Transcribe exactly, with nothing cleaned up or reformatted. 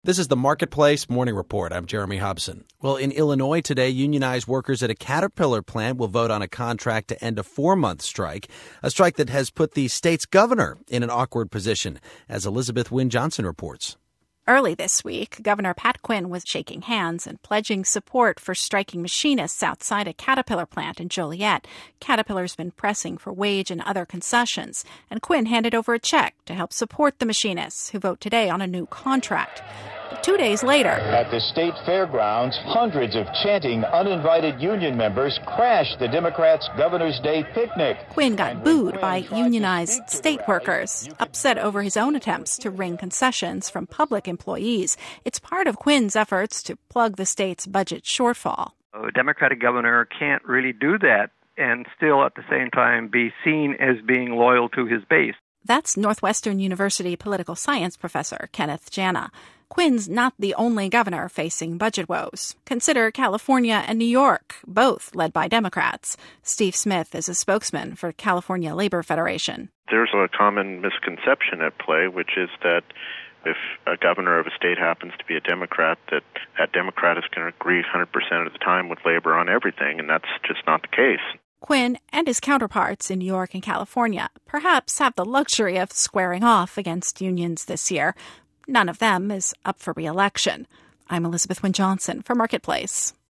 This is the Marketplace Morning Report. I'm Jeremy Hobson. Well, in Illinois today, unionized workers at a Caterpillar plant will vote on a contract to end a four-month strike, a strike that has put the state's governor in an awkward position, as Elizabeth Wynne Johnson reports. Early this week, Governor Pat Quinn was shaking hands and pledging support for striking machinists outside a Caterpillar plant in Joliet. Caterpillar's been pressing for wage and other concessions, and Quinn handed over a check to help support the machinists who vote today on a new contract. But two days later, at the state fairgrounds, hundreds of chanting, uninvited union members crashed the Democrats' Governor's Day picnic. Quinn got booed by unionized state workers, upset over his own attempts to wring concessions from public employees. It's part of Quinn's efforts to plug the state's budget shortfall. A Democratic governor can't really do that and still at the same time be seen as being loyal to his base. That's Northwestern University political science professor Kenneth Janna. Quinn's not the only governor facing budget woes. Consider California and New York, both led by Democrats. Steve Smith is a spokesman for California Labor Federation. There's a common misconception at play, which is that if a governor of a state happens to be a Democrat, that that Democrat is going to agree one hundred percent of the time with labor on everything, and that's just not the case. Quinn and his counterparts in New York and California perhaps have the luxury of squaring off against unions this year. None of them is up for re-election. I'm Elizabeth Wynne Johnson for Marketplace.